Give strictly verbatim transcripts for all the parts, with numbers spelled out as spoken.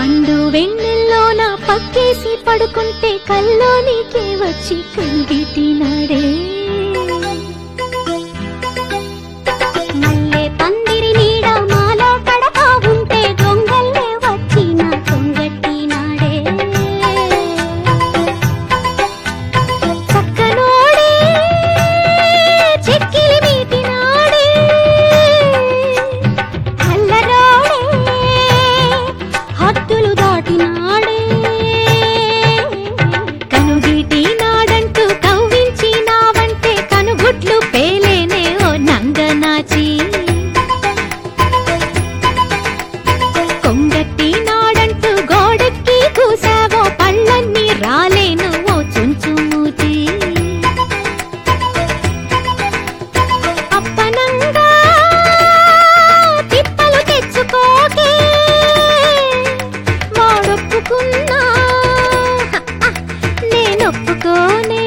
పండు వెన్నెల్లో నా పక్కేసి పడుకుంటే కల్లోనికే వచ్చి కంగిటినాడే మల్లె పందిరి నీడ మాలో కడతా ఉంటే దొంగల్లే వచ్చి నా కొంగట్టినాడే చక్కనోడే చెక్కిలి మీటినాడే అల్లరోడే హద్దులు దాటినాడే కనుగీటి నాడంటూ కవ్వించినావంటే కనుగుడ్లు పేలేనే ఓ నంగనాచి కొంగట్టి నాడంటూ గోడెక్కి కూసావో పళ్ళన్నీ రాలేను ఓ చుంచుమూతి అప్పనంగా తిప్పలు తెచ్చుకోకే వాడొప్పుకున్నా నేనొప్పుకోనే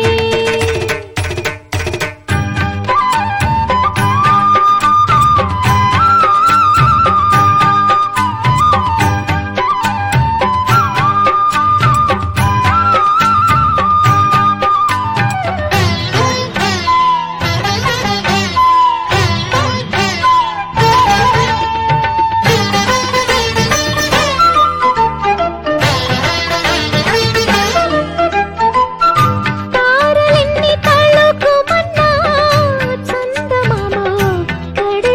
తారలెన్ని తళుకుమన్నా చందమామ ఒక్కడే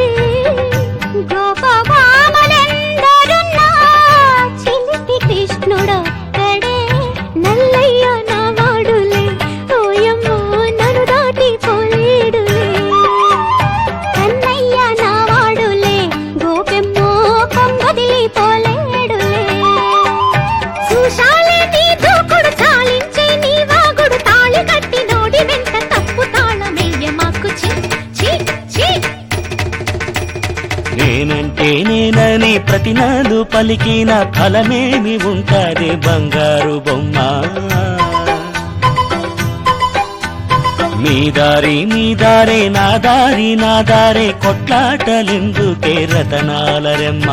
గోపభామలెందరున్నా చిలిపి కృష్ణుడొక్కడే నల్లయ్య నా వాడులే ఓయమ్మో నన్ను దాటి పోలేడులే కన్నయ్య నా వాడులే గోపెమ్మో కొంగదిలి పోలేడులే చూశాలే నీ దూకుడు చాలించే నీ వాగుడు తాళి కట్టి నోడి వెంట తప్పు తాళమెయ్య మాకు చి చి చి నేనంటే నేనని ప్రతినాడు పలికిన ఫలమేమి ఉంటాది బంగారు బొమ్మ మీ దారి మీ దారే నా దారి నా దారే కొట్లాటలెందుకే రతనాల రెమ్మ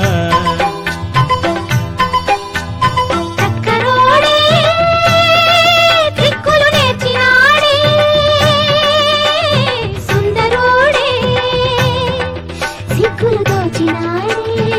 చక్కరోడే దిక్కులు నేర్చినాడే సుందరోడే సిగ్గులు దోచినాడే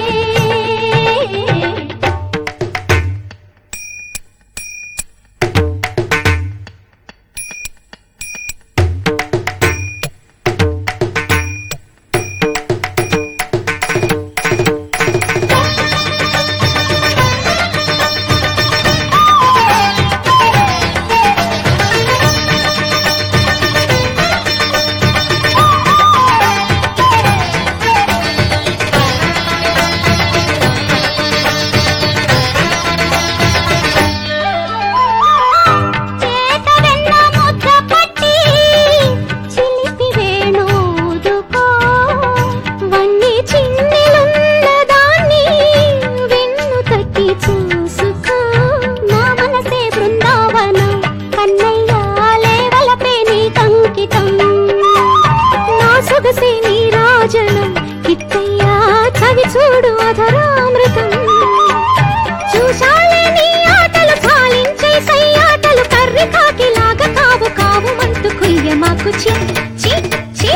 చేత వెన్న ముద్ద పట్టి చిలిపి వేణూదుకో వన్ని చిన్నెలున్న దాన్ని వెన్ను తట్టి చూసుకో నా మనసే బృందావనం కన్నయ్య లేవలపే నీ కంకితం నా సొగసే నీ రాజనం కిట్టయ్య చవి చూడు అధరామృతం చూశాలే నీ ఆటలు చాలించే సయ్యాటలు కర్రి కాకిలాగా కావు కావు మంటూ కుయ్య మాకు చి చి చి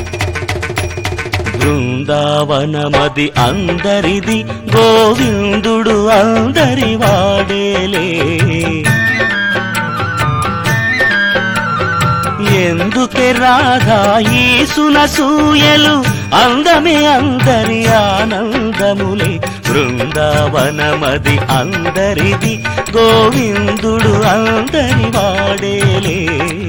బృందావనమది అందరిది గోవిందుడు అందరి వాడేలే ఎందుకే రాధా ఈ సునసూయలు అందమే అందరి ఆనందములే బృందావనమది అందరిది గోవిందుడు అందరి వాడేలే